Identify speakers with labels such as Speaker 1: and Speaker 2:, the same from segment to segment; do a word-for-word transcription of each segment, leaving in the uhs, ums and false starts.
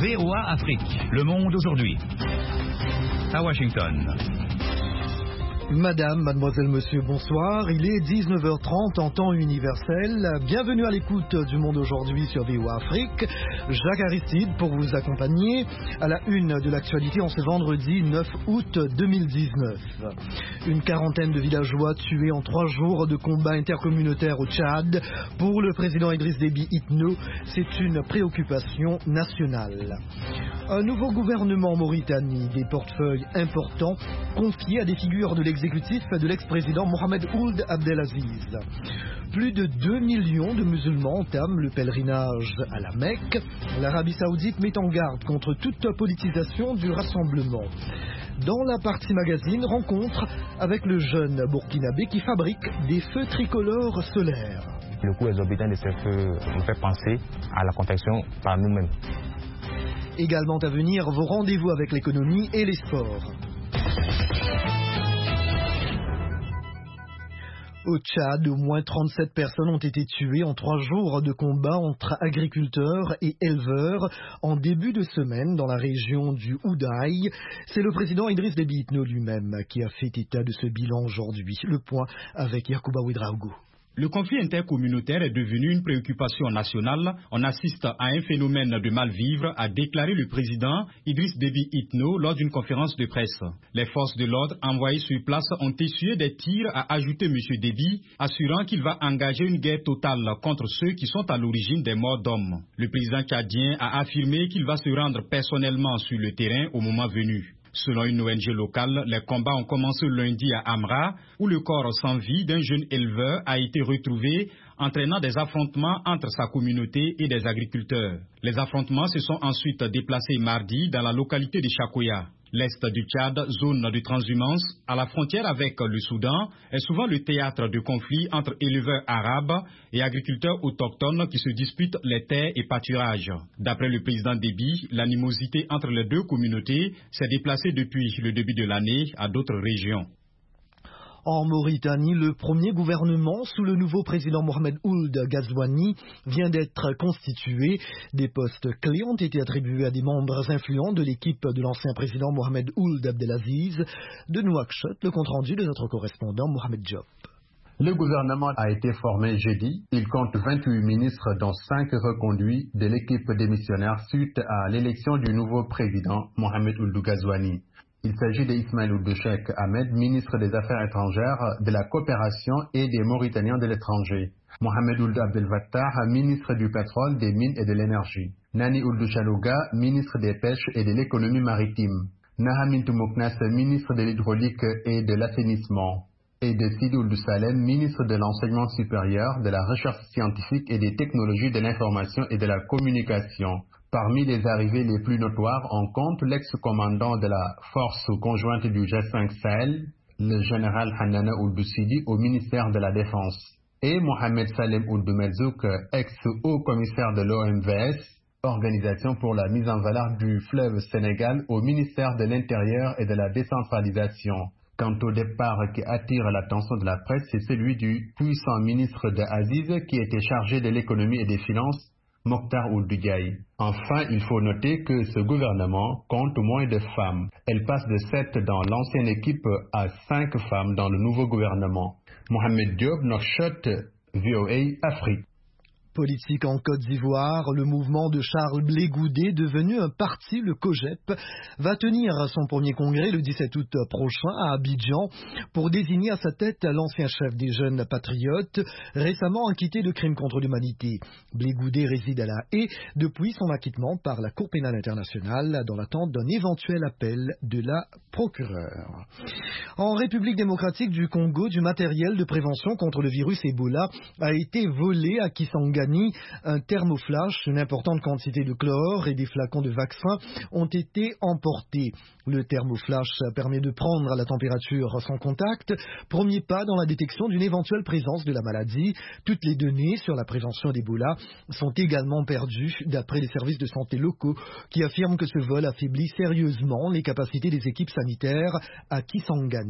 Speaker 1: V O A Afrique. Le monde aujourd'hui. À Washington.
Speaker 2: Madame, mademoiselle, monsieur, bonsoir. Il est dix-neuf heures trente en temps universel. Bienvenue à l'écoute du Monde aujourd'hui sur V O A Afrique. Jacques Aristide pour vous accompagner à la une de l'actualité en ce vendredi neuf août deux mille dix-neuf. Une quarantaine de villageois tués en trois jours de combats intercommunautaires au Tchad. Pour le président Idriss Déby Itno, c'est une préoccupation nationale. Un nouveau gouvernement en Mauritanie, des portefeuilles importants confiés à des figures de l'exécutif de l'ex-président Mohamed Ould Abdelaziz. Plus de deux millions de musulmans entament le pèlerinage à la Mecque. L'Arabie Saoudite met en garde contre toute politisation du rassemblement. Dans la partie magazine, rencontre avec le jeune burkinabé qui fabrique des feux tricolores solaires.
Speaker 3: Le coût exorbitant de ces feux nous fait penser à la confection par nous-mêmes.
Speaker 2: Également à venir, vos rendez-vous avec l'économie et les sports. Au Tchad, au moins trente-sept personnes ont été tuées en trois jours de combat entre agriculteurs et éleveurs en début de semaine dans la région du Houdaï. C'est le président Idriss Déby Itno lui-même qui a fait état de ce bilan aujourd'hui. Le point avec Yacouba Ouedraogo.
Speaker 4: Le conflit intercommunautaire est devenu une préoccupation nationale. On assiste à un phénomène de mal-vivre, a déclaré le président Idriss Déby Itno lors d'une conférence de presse. Les forces de l'ordre envoyées sur place ont essuyé des tirs, a ajouté M. Déby, assurant qu'il va engager une guerre totale contre ceux qui sont à l'origine des morts d'hommes. Le président tchadien a affirmé qu'il va se rendre personnellement sur le terrain au moment venu. Selon une O N G locale, les combats ont commencé lundi à Amra, où le corps sans vie d'un jeune éleveur a été retrouvé, entraînant des affrontements entre sa communauté et des agriculteurs. Les affrontements se sont ensuite déplacés mardi dans la localité de Chakoya. L'est du Tchad, zone de transhumance, à la frontière avec le Soudan, est souvent le théâtre de conflits entre éleveurs arabes et agriculteurs autochtones qui se disputent les terres et pâturages. D'après le président Déby, l'animosité entre les deux communautés s'est déplacée depuis le début de l'année à d'autres régions.
Speaker 2: En Mauritanie, le premier gouvernement sous le nouveau président Mohamed Ould Ghazouani vient d'être constitué. Des postes clés ont été attribués à des membres influents de l'équipe de l'ancien président Mohamed Ould Abdelaziz. De Nouakchott, le compte-rendu de notre correspondant Mohamed Diop.
Speaker 5: Le gouvernement a été formé jeudi. Il compte vingt-huit ministres, dont cinq reconduits de l'équipe démissionnaire suite à l'élection du nouveau président Mohamed Ould Ghazouani. Il s'agit d'Ismaël Ould Cheikh Ahmed, ministre des Affaires étrangères, de la coopération et des Mauritaniens de l'étranger. Mohamed Ould Abdel Fattah, ministre du pétrole, des mines et de l'énergie. Nani Ould Chalouga, ministre des pêches et de l'économie maritime. Nahamintou Mouknas, ministre de l'hydraulique et de l'assainissement. Et de Sidi Ould Salem, ministre de l'enseignement supérieur, de la recherche scientifique et des technologies de l'information et de la communication. Parmi les arrivées les plus notoires, on compte l'ex-commandant de la force conjointe du G cinq Sahel, le général Hanana Ould Sidi au ministère de la Défense, et Mohamed Salem Ould Merzouk, ex-haut-commissaire de l'O M V S, Organisation pour la mise en valeur du fleuve Sénégal, au ministère de l'Intérieur et de la Décentralisation. Quant au départ qui attire l'attention de la presse, c'est celui du puissant ministre de Aziz qui était chargé de l'économie et des finances, Mokhtar Ould Diaye. Enfin, il faut noter que ce gouvernement compte moins de femmes. Elle passe de sept dans l'ancienne équipe à cinq femmes dans le nouveau gouvernement. Mohamed Diop, Nouakchott, V O A Afrique.
Speaker 2: Politique en Côte d'Ivoire, le mouvement de Charles Blé Goudé, devenu un parti, le COJEP, va tenir son premier congrès le dix-sept août prochain à Abidjan pour désigner à sa tête l'ancien chef des jeunes patriotes, récemment acquitté de crimes contre l'humanité. Blé Goudé réside à La Haye depuis son acquittement par la Cour pénale internationale dans l'attente d'un éventuel appel de la procureure. En République démocratique du Congo, du matériel de prévention contre le virus Ebola a été volé à Kisangani. Un thermoflash, une importante quantité de chlore et des flacons de vaccins ont été emportés. Le thermoflash permet de prendre la température sans contact, premier pas dans la détection d'une éventuelle présence de la maladie. Toutes les données sur la prévention d'Ebola sont également perdues, d'après les services de santé locaux qui affirment que ce vol affaiblit sérieusement les capacités des équipes sanitaires à Kisangani.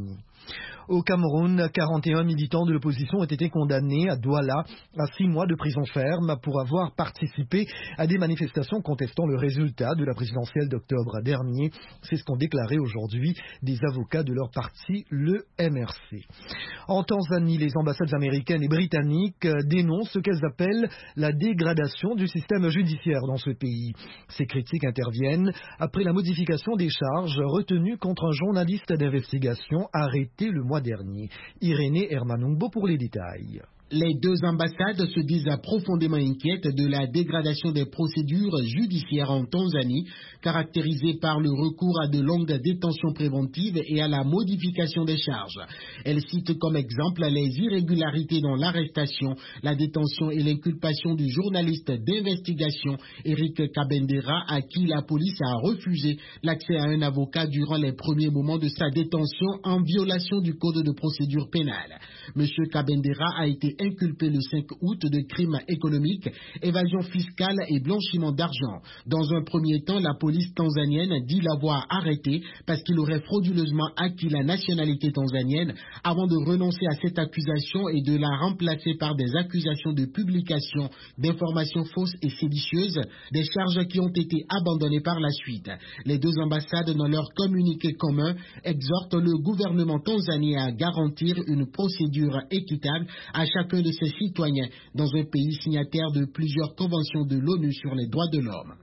Speaker 2: Au Cameroun, quarante et un militants de l'opposition ont été condamnés à Douala à six mois de prison ferme pour avoir participé à des manifestations contestant le résultat de la présidentielle d'octobre dernier. C'est ce qu'ont déclaré aujourd'hui des avocats de leur parti, le M R C. En Tanzanie, les ambassades américaines et britanniques dénoncent ce qu'elles appellent la dégradation du système judiciaire dans ce pays. Ces critiques interviennent après la modification des charges retenues contre un journaliste d'investigation arrêté le mois dernier. Irénée Hermanumbo pour les détails.
Speaker 6: Les deux ambassades se disent profondément inquiètes de la dégradation des procédures judiciaires en Tanzanie, caractérisée par le recours à de longues détentions préventives et à la modification des charges. Elles citent comme exemple les irrégularités dans l'arrestation, la détention et l'inculpation du journaliste d'investigation Eric Kabendera, à qui la police a refusé l'accès à un avocat durant les premiers moments de sa détention en violation du code de procédure pénale. Monsieur Kabendera a été inculpé le cinq août de crimes économiques, évasion fiscale et blanchiment d'argent. Dans un premier temps, la police tanzanienne dit l'avoir arrêté parce qu'il aurait frauduleusement acquis la nationalité tanzanienne avant de renoncer à cette accusation et de la remplacer par des accusations de publication d'informations fausses et séditieuses, des charges qui ont été abandonnées par la suite. Les deux ambassades, dans leur communiqué commun, exhortent le gouvernement tanzanien à garantir une procédure équitable à chacun de ses citoyens dans un pays signataire de plusieurs conventions de l'ONU sur les droits de l'homme.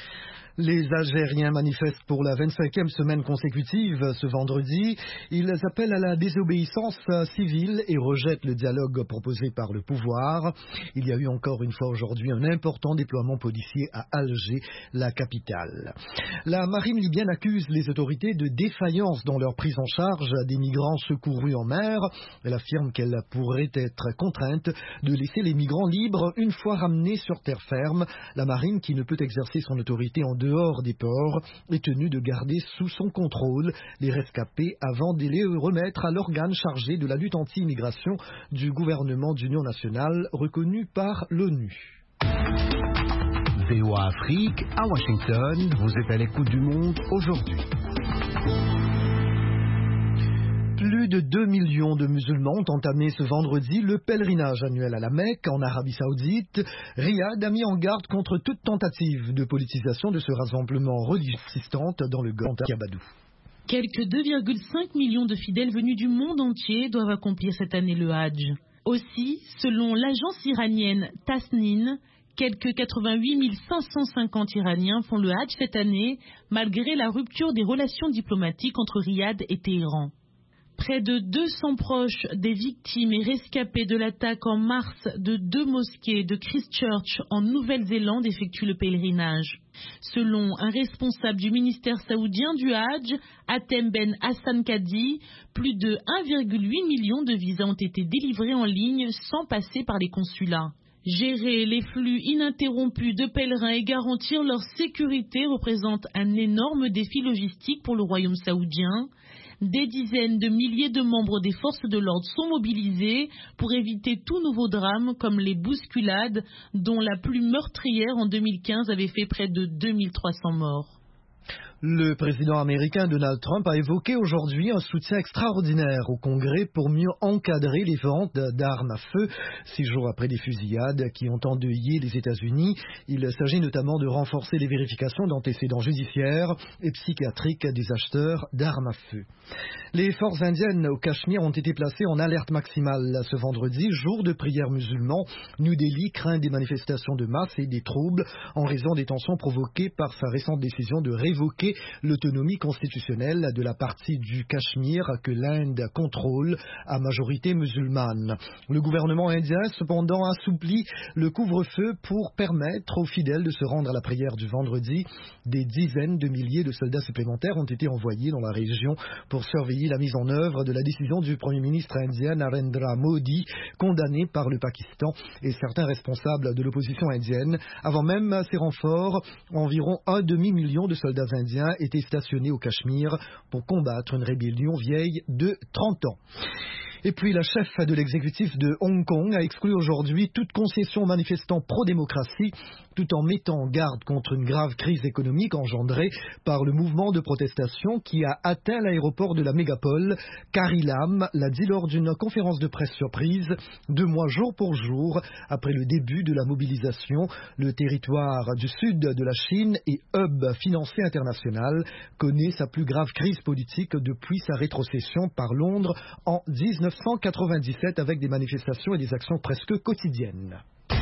Speaker 2: Les Algériens manifestent pour la vingt-cinquième semaine consécutive ce vendredi. Ils appellent à la désobéissance civile et rejettent le dialogue proposé par le pouvoir. Il y a eu encore une fois aujourd'hui un important déploiement policier à Alger, la capitale. La marine libyenne accuse les autorités de défaillance dans leur prise en charge des migrants secourus en mer. Elle affirme qu'elle pourrait être contrainte de laisser les migrants libres une fois ramenés sur terre ferme. La marine, qui ne peut exercer son autorité en dehors des ports, est tenue de garder sous son contrôle les rescapés avant de les remettre à l'organe chargé de la lutte anti-immigration du gouvernement d'union nationale reconnu par l'ONU.
Speaker 7: V O A Afrique, à Washington, vous êtes à l'écoute du monde aujourd'hui.
Speaker 2: Plus de deux millions de musulmans ont entamé ce vendredi le pèlerinage annuel à la Mecque, en Arabie Saoudite. Riyad a mis en garde contre toute tentative de politisation de ce rassemblement religieux dans le Golfe Kabadou.
Speaker 8: Quelques deux virgule cinq millions de fidèles venus du monde entier doivent accomplir cette année le Hajj. Aussi, selon l'agence iranienne Tasnin, quelques quatre-vingt-huit mille cinq cent cinquante Iraniens font le Hajj cette année, malgré la rupture des relations diplomatiques entre Riyad et Téhéran. Près de deux cents proches des victimes et rescapés de l'attaque en mars de deux mosquées de Christchurch en Nouvelle-Zélande effectuent le pèlerinage. Selon un responsable du ministère saoudien du Hajj, Atem Ben Hassan Kadi, plus de un virgule huit million de visas ont été délivrés en ligne sans passer par les consulats. Gérer les flux ininterrompus de pèlerins et garantir leur sécurité représente un énorme défi logistique pour le royaume saoudien. Des dizaines de milliers de membres des forces de l'ordre sont mobilisés pour éviter tout nouveau drame comme les bousculades dont la plus meurtrière en deux mille quinze avait fait près de deux mille trois cents morts.
Speaker 2: Le président américain Donald Trump a évoqué aujourd'hui un soutien extraordinaire au Congrès pour mieux encadrer les ventes d'armes à feu, six jours après des fusillades qui ont endeuillé les États-Unis. Il s'agit notamment de renforcer les vérifications d'antécédents judiciaires et psychiatriques des acheteurs d'armes à feu. Les forces indiennes au Cachemire ont été placées en alerte maximale ce vendredi, jour de prière musulman. New Delhi craint des manifestations de masse et des troubles en raison des tensions provoquées par sa récente décision de révoquer l'autonomie constitutionnelle de la partie du Cachemire que l'Inde contrôle à majorité musulmane. Le gouvernement indien, cependant, assouplit le couvre-feu pour permettre aux fidèles de se rendre à la prière du vendredi. Des dizaines de milliers de soldats supplémentaires ont été envoyés dans la région pour surveiller la mise en œuvre de la décision du Premier ministre indien Narendra Modi, condamné par le Pakistan et certains responsables de l'opposition indienne. Avant même ces renforts, environ un demi-million de soldats indiens étaient stationnés au Cachemire pour combattre une rébellion vieille de trente ans. Et puis la chef de l'exécutif de Hong Kong a exclu aujourd'hui toute concession aux manifestants pro-démocratie, tout en mettant en garde contre une grave crise économique engendrée par le mouvement de protestation qui a atteint l'aéroport de la mégapole. Carrie Lam l'a dit lors d'une conférence de presse surprise, deux mois jour pour jour après le début de la mobilisation. Le territoire du sud de la Chine et hub financier international connaît sa plus grave crise politique depuis sa rétrocession par Londres en dix-neuf cent quatre-vingt-dix-sept avec des manifestations et des actions presque quotidiennes.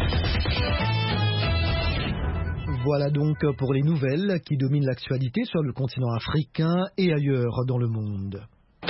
Speaker 2: Voilà donc pour les nouvelles qui dominent l'actualité sur le continent africain et ailleurs dans le monde.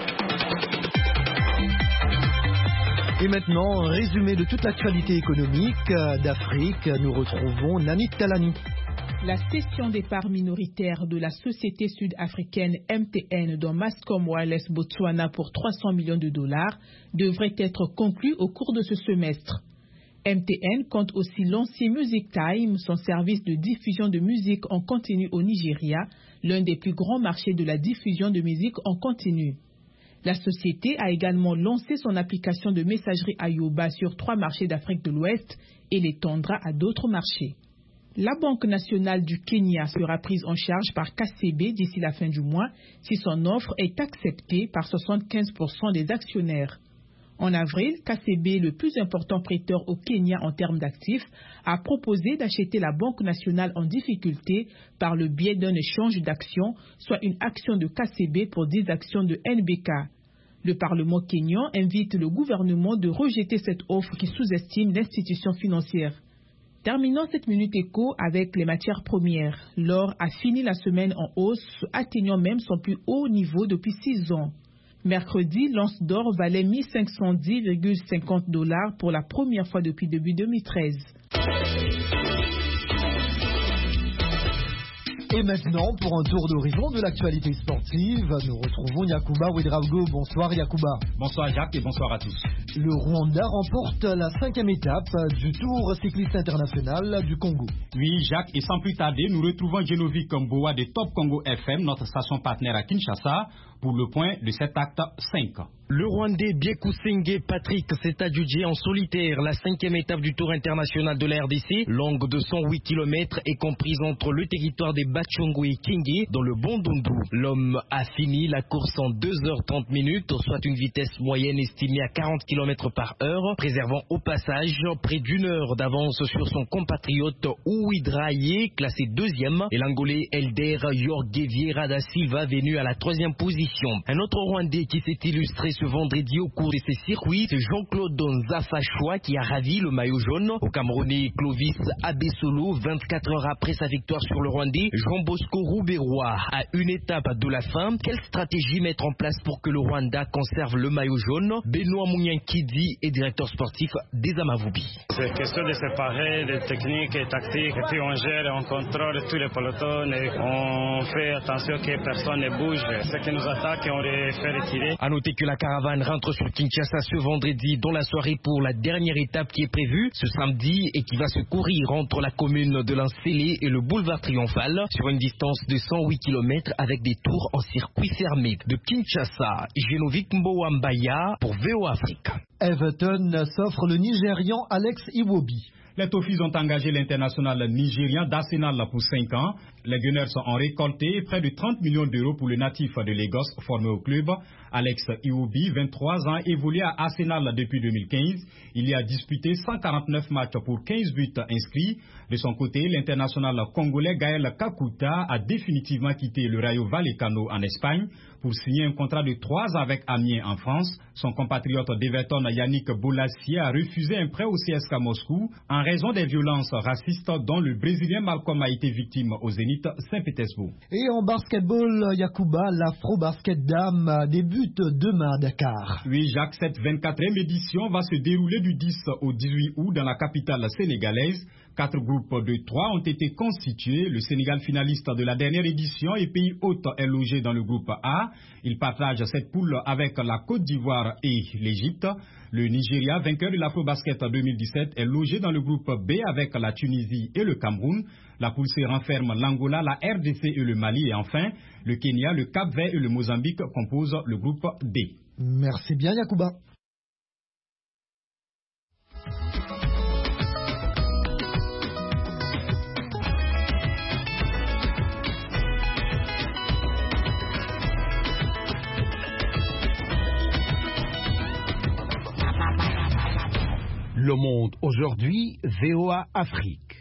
Speaker 2: Et maintenant, résumé de toute l'actualité économique d'Afrique, nous retrouvons Nanit Talani.
Speaker 9: La cession des parts minoritaires de la société sud-africaine M T N dans Mascom Wireless Botswana pour trois cents millions de dollars devrait être conclue au cours de ce semestre. M T N compte aussi lancer Music Time, son service de diffusion de musique en continu au Nigeria, l'un des plus grands marchés de la diffusion de musique en continu. La société a également lancé son application de messagerie Ayoba sur trois marchés d'Afrique de l'Ouest et l'étendra à d'autres marchés. La Banque nationale du Kenya sera prise en charge par K C B d'ici la fin du mois si son offre est acceptée par soixante-quinze pour cent des actionnaires. En avril, K C B, le plus important prêteur au Kenya en termes d'actifs, a proposé d'acheter la Banque nationale en difficulté par le biais d'un échange d'actions, soit une action de K C B pour dix actions de N B K. Le Parlement kényan invite le gouvernement de rejeter cette offre qui sous-estime l'institution financière. Terminons cette minute éco avec les matières premières. L'or a fini la semaine en hausse, atteignant même son plus haut niveau depuis six ans. Mercredi, l'once d'or valait mille cinq cent dix virgule cinquante dollars pour la première fois depuis début deux mille treize.
Speaker 2: Et maintenant, pour un tour d'horizon de l'actualité sportive, nous retrouvons Yacouba Ouedraogo. Bonsoir Yacouba.
Speaker 4: Bonsoir Jacques et bonsoir à tous.
Speaker 2: Le Rwanda remporte la cinquième étape du Tour cycliste international du Congo.
Speaker 4: Oui Jacques, et sans plus tarder, nous retrouvons Genovic Mboa de Top Congo F M, notre station partenaire à Kinshasa, pour le point de cet acte cinq.
Speaker 10: Le Rwandais Biekusenge Patrick s'est adjugé en solitaire la cinquième étape du Tour international de la R D C, longue de cent huit kilomètres et comprise entre le territoire des Bachongo et Kingi dans le Bondundu. L'homme a fini la course en deux heures trente minutes, soit une vitesse moyenne estimée à quarante kilomètres par heure, préservant au passage près d'une heure d'avance sur son compatriote Ouidraye, classé deuxième, et l'Angolais Elder Jorge Vieira da Silva, venu à la troisième position. Un autre Rwandais qui s'est illustré ce vendredi au cours de ces circuits, c'est Jean-Claude Nzafashwa qui a ravi le maillot jaune. Au Camerounais Clovis Abesolo, vingt-quatre heures après sa victoire sur le Rwandais, Jean Bosco Rouberois à une étape de la fin. Quelle stratégie mettre en place pour que le Rwanda conserve le maillot jaune? Benoît Mouniankidi est directeur sportif des Amavubi.
Speaker 11: C'est question de séparer les techniques et tactiques, et puis on gère, on contrôle tous les pelotons et on fait attention que personne ne bouge. Ce qui nous attaque, on les fait retirer.
Speaker 10: A noter que la caravane rentre sur Kinshasa ce vendredi dans la soirée pour la dernière étape qui est prévue ce samedi et qui va se courir entre la commune de Lansele et le boulevard Triomphal sur une distance de cent huit kilomètres avec des tours en circuit fermé. De Kinshasa, Genovic Mbowambaya pour V O Afrique.
Speaker 2: Everton s'offre le Nigérian Alex Iwobi.
Speaker 4: Les Toffees ont engagé l'international nigérien d'Arsenal pour cinq ans. Les Gunners ont récolté près de trente millions d'euros pour le natif de Lagos formé au club. Alex Iwobi, vingt-trois ans, évolue à Arsenal depuis deux mille quinze. Il y a disputé cent quarante-neuf matchs pour quinze buts inscrits. De son côté, l'international congolais Gaël Kakuta a définitivement quitté le Rayo Vallecano en Espagne pour signer un contrat de trois ans avec Amiens en France. Son compatriote d'Everton Yannick Bolassier a refusé un prêt au C S K Moscou en raison des violences racistes dont le Brésilien Malcolm a été victime au Zénith Saint-Pétersbourg.
Speaker 2: Et en basketball, Yacouba, l'Afro-Basket Dame débute demain à Dakar.
Speaker 4: Oui Jacques, cette vingt-quatrième édition va se dérouler du dix au dix-huit août dans la capitale sénégalaise. Quatre groupes de trois ont été constitués. Le Sénégal, finaliste de la dernière édition et pays hôte, est logé dans le groupe A. Il partage cette poule avec la Côte d'Ivoire et l'Égypte. Le Nigeria, vainqueur de l'Afro-Basket deux mille dix-sept, est logé dans le groupe B avec la Tunisie et le Cameroun. La poule C renferme l'Angola, la R D C et le Mali. Et enfin, le Kenya, le Cap-Vert et le Mozambique composent le groupe D.
Speaker 2: Merci bien, Yacouba.
Speaker 7: Le Monde aujourd'hui, V O A Afrique.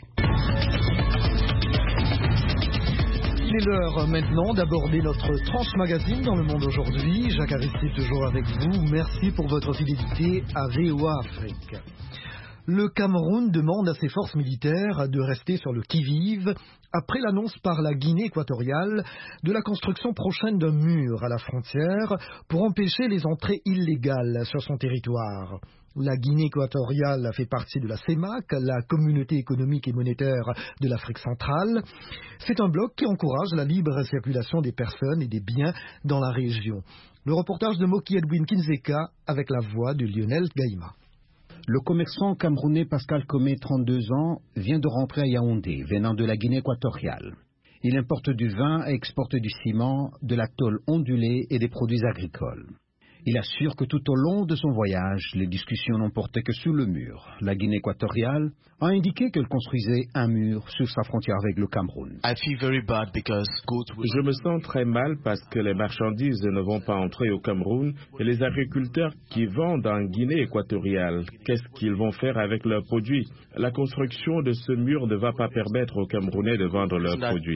Speaker 2: Il est l'heure maintenant d'aborder notre tranche magazine dans Le Monde aujourd'hui. Jacques Aristide toujours avec vous. Merci pour votre fidélité à V O A Afrique. Le Cameroun demande à ses forces militaires de rester sur le qui-vive après l'annonce par la Guinée équatoriale de la construction prochaine d'un mur à la frontière pour empêcher les entrées illégales sur son territoire. La Guinée équatoriale fait partie de la CEMAC, la Communauté économique et monétaire de l'Afrique centrale. C'est un bloc qui encourage la libre circulation des personnes et des biens dans la région. Le reportage de Moki Edwin Kinzeka avec la voix de Lionel Gaïma.
Speaker 12: Le commerçant camerounais Pascal Comé, trente-deux ans, vient de rentrer à Yaoundé, venant de la Guinée équatoriale. Il importe du vin et exporte du ciment, de la tôle ondulée et des produits agricoles. Il assure que tout au long de son voyage, les discussions n'ont porté que sur le mur. La Guinée équatoriale a indiqué qu'elle construisait un mur sur sa frontière avec le Cameroun.
Speaker 13: Je me sens très mal parce que les marchandises ne vont pas entrer au Cameroun et les agriculteurs qui vendent en Guinée équatoriale, qu'est-ce qu'ils vont faire avec leurs produits? La construction de ce mur ne va pas permettre aux Camerounais de vendre leurs produits.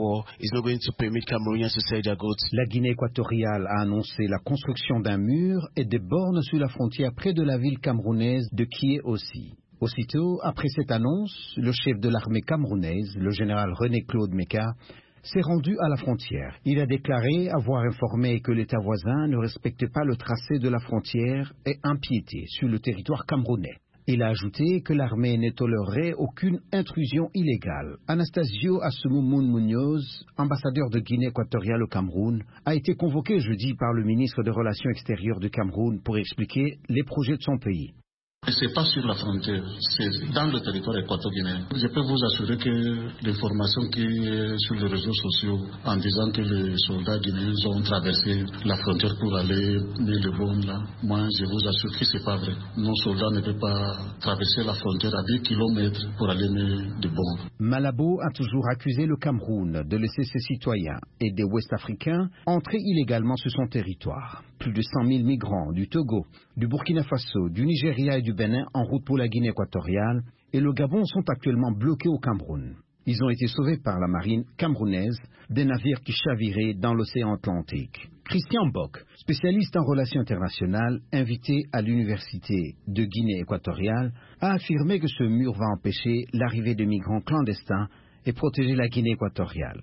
Speaker 12: La Guinée équatoriale a annoncé la construction d'un mur et des bornes sur la frontière près de la ville camerounaise de Kié aussi. Aussitôt, après cette annonce, le chef de l'armée camerounaise, le général René-Claude Meka, s'est rendu à la frontière. Il a déclaré avoir informé que l'État voisin ne respectait pas le tracé de la frontière et empiétait sur le territoire camerounais. Il a ajouté que l'armée ne tolérerait aucune intrusion illégale. Anastasio Assoumou Munoz, ambassadeur de Guinée équatoriale au Cameroun, a été convoqué jeudi par le ministre des Relations extérieures du Cameroun pour expliquer les projets de son pays.
Speaker 14: Ce n'est pas sur la frontière, c'est dans le territoire équato-guinéen. Je peux vous assurer que l'information qui est sur les réseaux sociaux en disant que les soldats guinéens ont traversé la frontière pour aller mettre le bombe là, moi je vous assure que ce n'est pas vrai. Nos soldats ne peuvent pas traverser la frontière à dix kilomètres pour aller mettre des bombes.
Speaker 12: Malabo a toujours accusé le Cameroun de laisser ses citoyens et des Ouest-Africains entrer illégalement sur son territoire. Plus de cent mille migrants du Togo, du Burkina Faso, du Nigeria et du Bénin en route pour la Guinée équatoriale et le Gabon sont actuellement bloqués au Cameroun. Ils ont été sauvés par la marine camerounaise des navires qui chaviraient dans l'océan Atlantique. Christian Bock, spécialiste en relations internationales, invité à l'université de Guinée équatoriale, a affirmé que ce mur va empêcher l'arrivée de migrants clandestins et protéger la Guinée équatoriale.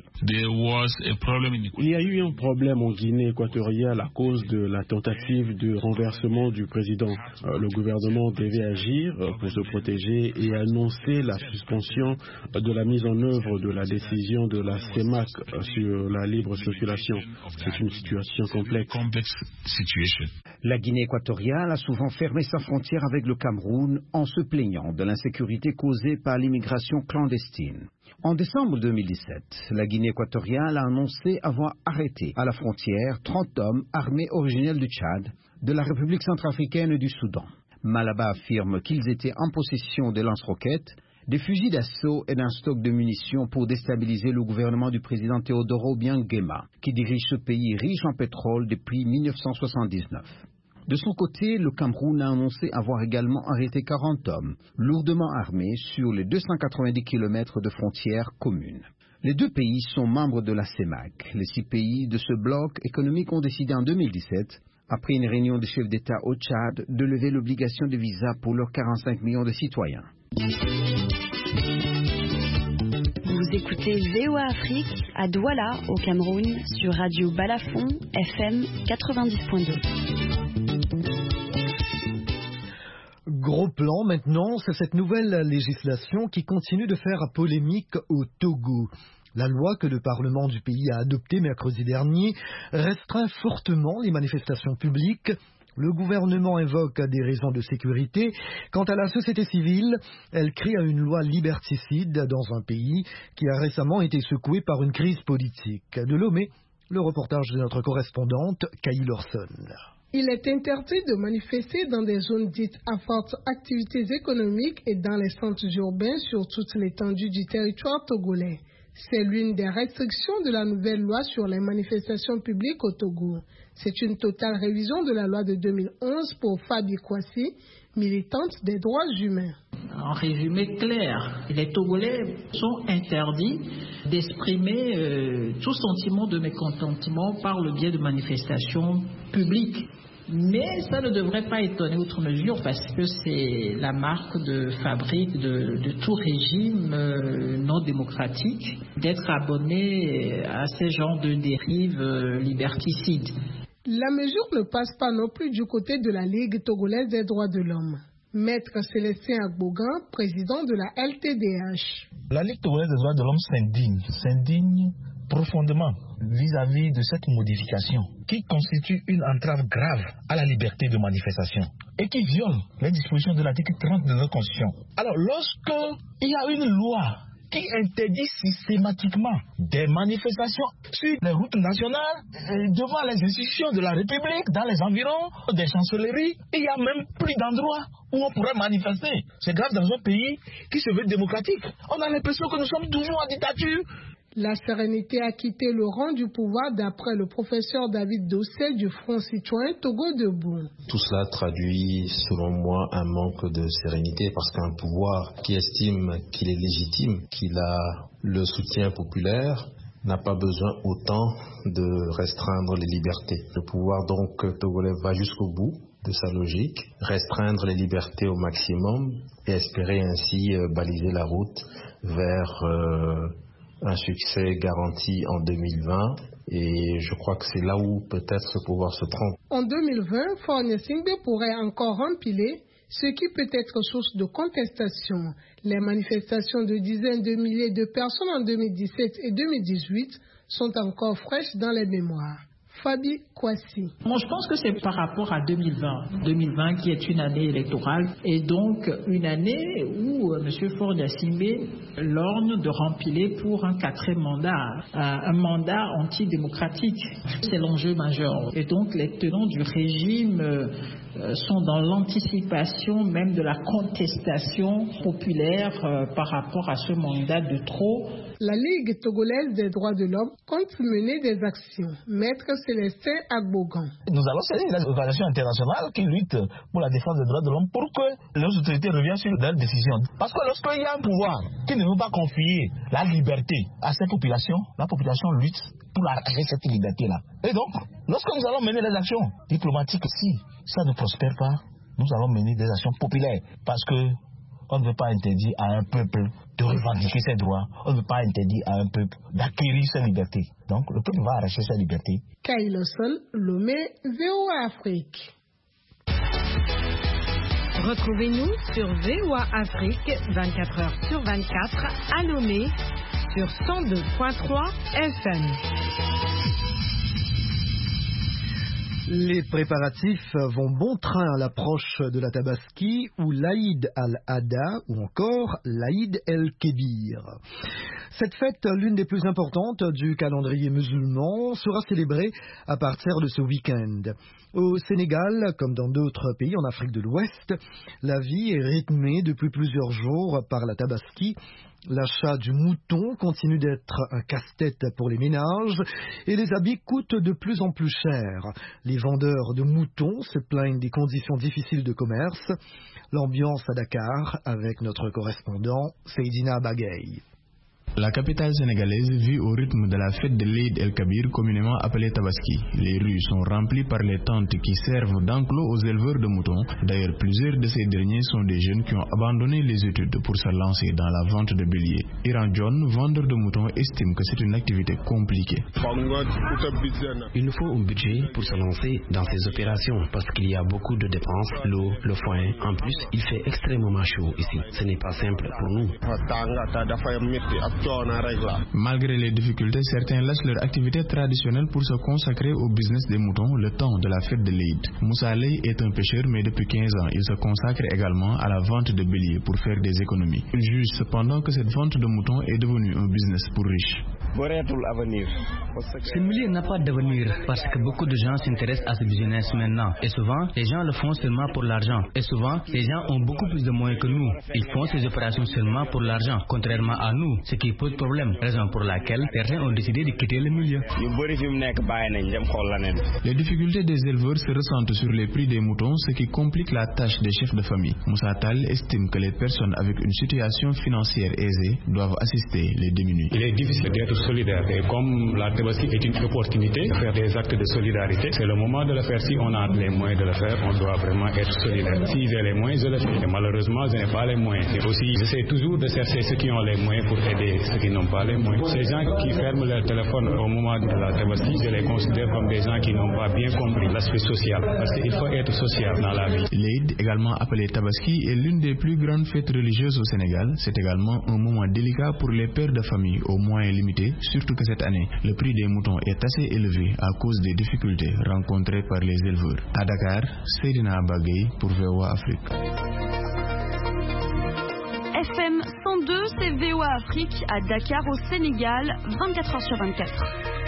Speaker 15: Il y a eu un problème en Guinée équatoriale à cause de la tentative de renversement du président. Euh, le gouvernement devait agir euh, pour se protéger et annoncer la suspension de la mise en œuvre de la décision de la CEMAC euh, sur la libre circulation. C'est une situation complexe.
Speaker 12: La Guinée équatoriale a souvent fermé sa frontière avec le Cameroun en se plaignant de l'insécurité causée par l'immigration clandestine. En décembre deux mille dix-sept, la Guinée équatoriale a annoncé avoir arrêté à la frontière trente hommes armés originaires du Tchad, de la République centrafricaine et du Soudan. Malaba affirme qu'ils étaient en possession de lance-roquettes, des fusils d'assaut et d'un stock de munitions pour déstabiliser le gouvernement du président Teodoro Obiang Nguema, qui dirige ce pays riche en pétrole depuis mille neuf cent soixante-dix-neuf. De son côté, le Cameroun a annoncé avoir également arrêté quarante hommes, lourdement armés, sur les deux cent quatre-vingt-dix kilomètres de frontières communes. Les deux pays sont membres de la CEMAC. Les six pays de ce bloc économique ont décidé en deux mille dix-sept, après une réunion des chefs d'État au Tchad, de lever l'obligation de visa pour leurs quarante-cinq millions de citoyens.
Speaker 16: Vous écoutez V O A Afrique à Douala, au Cameroun, sur Radio Balafon, F M quatre-vingt-dix point deux.
Speaker 2: Gros plan maintenant, c'est cette nouvelle législation qui continue de faire polémique au Togo. La loi que le Parlement du pays a adoptée mercredi dernier restreint fortement les manifestations publiques. Le gouvernement invoque des raisons de sécurité. Quant à la société civile, elle crie à une loi liberticide dans un pays qui a récemment été secoué par une crise politique. De Lomé, le reportage de notre correspondante, Kaï Lorson.
Speaker 17: Il est interdit de manifester dans des zones dites à forte activités économiques et dans les centres urbains sur toute l'étendue du territoire togolais. C'est l'une des restrictions de la nouvelle loi sur les manifestations publiques au Togo. C'est une totale révision de la loi de deux mille onze pour Fabi Kwasi, militante des droits humains.
Speaker 18: En résumé clair, les Togolais sont interdits d'exprimer euh, tout sentiment de mécontentement par le biais de manifestations publiques. Mais ça ne devrait pas étonner outre mesure parce que c'est la marque de fabrique de, de tout régime euh, non démocratique d'être abonné à ces genres de dérives euh, liberticides.
Speaker 17: La mesure ne passe pas non plus du côté de la Ligue togolaise des droits de l'homme. Maître Célestin Agbogan, président de la L T D H.
Speaker 19: La Ligue togolaise des droits de l'homme s'indigne, s'indigne profondément vis-à-vis de cette modification qui constitue une entrave grave à la liberté de manifestation et qui viole les dispositions de l'article trente de notre Constitution. Alors, lorsque il y a une loi qui interdit systématiquement des manifestations sur les routes nationales, devant les institutions de la République, dans les environs des chancelleries, il n'y a même plus d'endroits où on pourrait manifester. C'est grave dans un pays qui se veut démocratique. On a l'impression que nous sommes toujours en dictature.
Speaker 17: La sérénité a quitté le rang du pouvoir d'après le professeur David Dossé du Front citoyen Togo Debout.
Speaker 20: Tout cela traduit, selon moi, un manque de sérénité parce qu'un pouvoir qui estime qu'il est légitime, qu'il a le soutien populaire, n'a pas besoin autant de restreindre les libertés. Le pouvoir donc togolais va jusqu'au bout de sa logique, restreindre les libertés au maximum et espérer ainsi baliser la route vers euh, un succès garanti en deux mille vingt et je crois que c'est là où peut-être ce pouvoir se trompe.
Speaker 17: En deux mille vingt, Faure Gnassingbé pourrait encore empiler, ce qui peut être source de contestation. Les manifestations de dizaines de milliers de personnes en deux mille dix-sept et deux mille dix-huit sont encore fraîches dans les mémoires. Fabi Kwasi.
Speaker 18: Moi, je pense que c'est par rapport à deux mille vingt. deux mille vingt qui est une année électorale et donc une année où euh, M. Faure Gnassingbé lorgne de rempiler pour un quatrième mandat, euh, un mandat antidémocratique. C'est l'enjeu majeur. Et donc les tenants du régime euh, euh, sont dans l'anticipation même de la contestation populaire euh, par rapport à ce mandat de trop.
Speaker 17: La Ligue togolaise des droits de l'homme compte mener des actions. Maître Célestin Agbogan.
Speaker 19: Nous allons saisir les organisations internationales qui luttent pour la défense des droits de l'homme pour que les autorités reviennent sur leurs décisions. Parce que lorsqu'il y a un pouvoir qui ne veut pas confier la liberté à ces populations, la population lutte pour arracher cette liberté-là. Et donc, lorsque nous allons mener des actions diplomatiques, si ça ne prospère pas, nous allons mener des actions populaires. Parce que on ne veut pas interdire à un peuple de revendiquer ses droits. On ne veut pas interdire à un peuple d'acquérir ses libertés. Donc, le peuple va arracher sa liberté.
Speaker 17: Kyle Sol, Lomé, V O A Afrique.
Speaker 21: Retrouvez-nous sur V O A Afrique, vingt-quatre heures sur vingt-quatre, à Lomé, sur cent deux point trois F M.
Speaker 2: Les préparatifs vont bon train à l'approche de la Tabaski ou l'Aïd al-Adha ou encore l'Aïd el-Kébir. Cette fête, l'une des plus importantes du calendrier musulman, sera célébrée à partir de ce week-end. Au Sénégal, comme dans d'autres pays en Afrique de l'Ouest, la vie est rythmée depuis plusieurs jours par la Tabaski. L'achat du mouton continue d'être un casse-tête pour les ménages et les habits coûtent de plus en plus cher. Les vendeurs de moutons se plaignent des conditions difficiles de commerce. L'ambiance à Dakar avec notre correspondant Seydina Bagay.
Speaker 22: La capitale sénégalaise vit au rythme de la fête de l'Eid el-Kabir, communément appelée Tabaski. Les rues sont remplies par les tentes qui servent d'enclos aux éleveurs de moutons. D'ailleurs, plusieurs de ces derniers sont des jeunes qui ont abandonné les études pour se lancer dans la vente de béliers. Iran John, vendeur de moutons, estime que c'est une activité compliquée.
Speaker 23: Il nous faut un budget pour se lancer dans ces opérations parce qu'il y a beaucoup de dépenses, l'eau, le foin. En plus, il fait extrêmement chaud ici. Ce n'est pas simple pour nous.
Speaker 22: Malgré les difficultés, certains laissent leur activité traditionnelle pour se consacrer au business des moutons le temps de la fête de l'Eid. Moussa Ley est un pêcheur, mais depuis quinze ans, il se consacre également à la vente de béliers pour faire des économies. Il juge cependant que cette vente de moutons est devenue un business pour riches.
Speaker 1: Ce milieu n'a pas d'avenir parce que beaucoup de gens s'intéressent à ce business maintenant. Et souvent, les gens le font seulement pour l'argent. Et souvent, les gens ont beaucoup plus de moyens que nous. Ils font ces opérations seulement pour l'argent, contrairement à nous, ce qui pose problème. Raison pour laquelle certains ont décidé de quitter le milieu.
Speaker 22: Les difficultés des éleveurs se ressentent sur les prix des moutons, ce qui complique la tâche des chefs de famille. Moussa Tal estime que les personnes avec une situation financière aisée doivent assister les démunis.
Speaker 3: Il est difficile d'être solidaire et comme la Tabaski est une opportunité de faire des actes de solidarité, c'est le moment de le faire. Si on a les moyens de le faire, on doit vraiment être solidaire. Si j'ai les moyens, je le fais. Et malheureusement, je n'ai pas les moyens. Et aussi, j'essaie toujours de chercher ceux qui ont les moyens pour aider ceux qui n'ont pas les moyens. Ces gens qui ferment leur téléphone au moment de la Tabaski, je les considère comme des gens qui n'ont pas bien compris l'aspect social. Parce qu'il faut être social dans la vie.
Speaker 22: L'Eid, également appelé Tabaski, est l'une des plus grandes fêtes religieuses au Sénégal. C'est également un moment délicat pour les pères de famille aux moyens limités, surtout que cette année, le prix des moutons est assez élevé à cause des difficultés rencontrées par les éleveurs. À Dakar, Seydina Bagay pour V O A Afrique.
Speaker 16: F M cent deux, c'est V O A Afrique à Dakar au Sénégal, vingt-quatre heures sur vingt-quatre.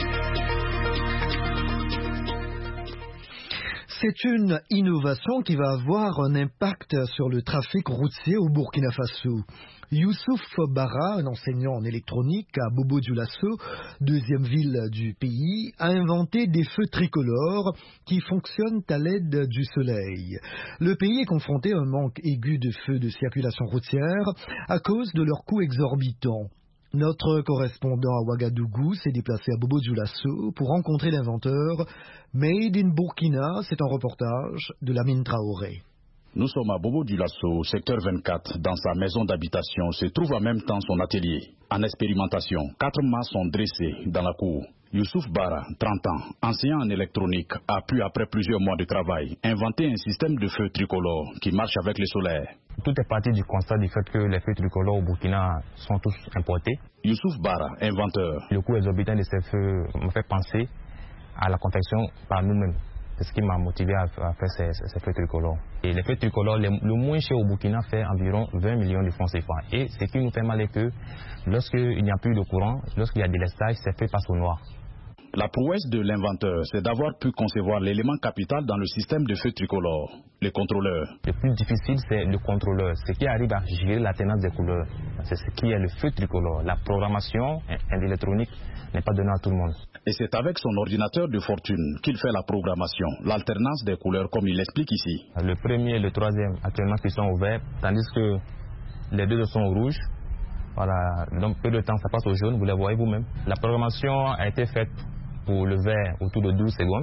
Speaker 2: C'est une innovation qui va avoir un impact sur le trafic routier au Burkina Faso. Youssouf Bara, un enseignant en électronique à Bobo-Dioulasso, deuxième ville du pays, a inventé des feux tricolores qui fonctionnent à l'aide du soleil. Le pays est confronté à un manque aigu de feux de circulation routière à cause de leur coût exorbitant. Notre correspondant à Ouagadougou s'est déplacé à Bobo-Dioulasso pour rencontrer l'inventeur. Made in Burkina, c'est un reportage de Lamine Traoré.
Speaker 5: Nous sommes à Bobo-Dioulasso, secteur vingt-quatre. Dans sa maison d'habitation se trouve en même temps son atelier. En expérimentation, quatre mâts sont dressés dans la cour. Youssouf Bara, trente ans, enseignant en électronique, a pu, après plusieurs mois de travail, inventer un système de feux tricolores qui marche avec le soleil.
Speaker 24: Tout est parti du constat du fait que les feux tricolores au Burkina sont tous importés.
Speaker 5: Youssouf Bara, inventeur.
Speaker 24: Le coût exorbitant de ces feux me fait penser à la confection par nous-mêmes. C'est ce qui m'a motivé à faire ces, ces feux tricolores. Et les feux tricolores, les, le moins cher au Burkina fait environ vingt millions de francs C F A. Et ce qui nous fait mal est que lorsqu'il n'y a plus de courant, lorsqu'il y a des lestages, ces feux passent au noir.
Speaker 5: La prouesse de l'inventeur, c'est d'avoir pu concevoir l'élément capital dans le système de feux tricolores, le contrôleur.
Speaker 24: Le plus difficile, c'est le contrôleur, ce qui arrive à gérer la tenance des couleurs. C'est ce qui est le feu tricolore. La programmation en électronique n'est pas donnée à tout le monde.
Speaker 5: Et c'est avec son ordinateur de fortune qu'il fait la programmation, l'alternance des couleurs comme il l'explique ici.
Speaker 24: Le premier et le troisième actuellement qui sont ouverts, tandis que les deux sont rouges. Voilà, donc peu de temps ça passe au jaune, vous les voyez vous-même. La programmation a été faite pour le vert autour de douze secondes,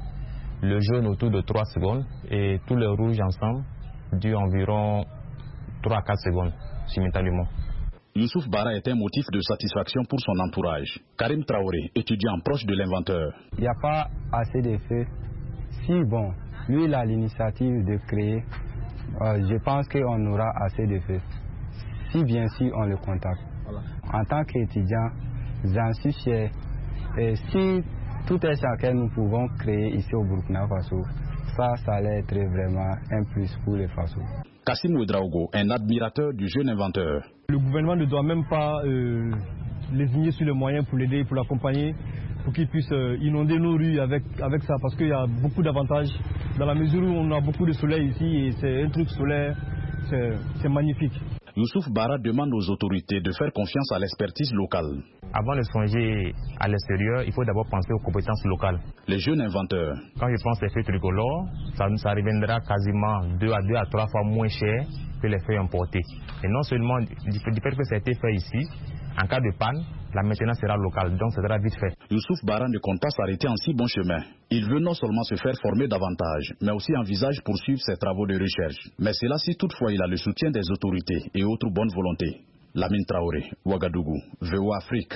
Speaker 24: le jaune autour de trois secondes et tous les rouges ensemble durent environ trois à quatre secondes simultanément.
Speaker 5: Youssouf Bara est un motif de satisfaction pour son entourage. Karim Traoré, étudiant proche de l'inventeur.
Speaker 25: Il n'y a pas assez de feux. Si bon, lui il a l'initiative de créer, euh, je pense qu'on aura assez de feux. Si bien sûr on le contacte. Voilà. En tant qu'étudiant, j'en suis fier. Et si tout est ce que nous pouvons créer ici au Burkina Faso, ça, ça allait être vraiment un plus pour les Faso.
Speaker 5: Kassim Ouedraogo, un admirateur du jeune inventeur.
Speaker 26: Le gouvernement ne doit même pas euh, lésigner sur les moyens pour l'aider, pour l'accompagner, pour qu'il puisse euh, inonder nos rues avec, avec ça, parce qu'il y a beaucoup d'avantages. Dans la mesure où on a beaucoup de soleil ici, et c'est un truc solaire, c'est magnifique.
Speaker 5: Youssouf Bara demande aux autorités de faire confiance à l'expertise locale.
Speaker 24: Avant de songer à l'extérieur, il faut d'abord penser aux compétences locales.
Speaker 5: Les jeunes inventeurs.
Speaker 24: Quand je pense aux feux tricolores, ça, ça reviendra quasiment deux à deux à trois fois moins cher que les feux importés. Et non seulement du fait que ça a été fait ici, en cas de panne, la maintenance sera locale, donc ça sera vite fait.
Speaker 5: Youssouf Bara ne compte pas s'arrêter en si bon chemin. Il veut non seulement se faire former davantage, mais aussi envisage poursuivre ses travaux de recherche. Mais c'est là si toutefois il a le soutien des autorités et autres bonnes volontés. Lamine Traoré, Ouagadougou, V O A Afrique.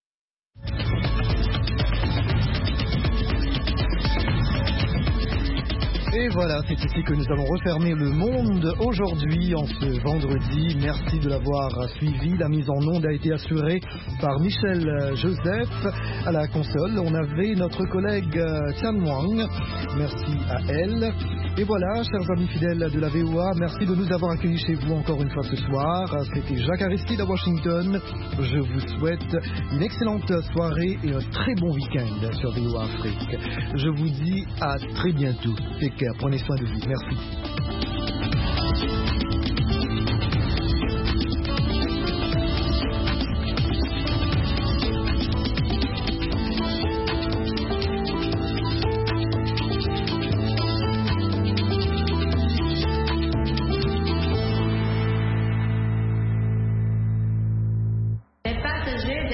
Speaker 2: Et voilà, c'est ici que nous allons refermer le monde aujourd'hui, en ce vendredi. Merci de l'avoir suivi. La mise en onde a été assurée par Michel Joseph. À la console, on avait notre collègue Tian Wang. Merci à elle. Et voilà, chers amis fidèles de la V O A, merci de nous avoir accueillis chez vous encore une fois ce soir. C'était Jacques Aristide à Washington. Je vous souhaite une excellente soirée et un très bon week-end sur V O A Afrique. Je vous dis à très bientôt. Take care, prenez soin de vous. Merci.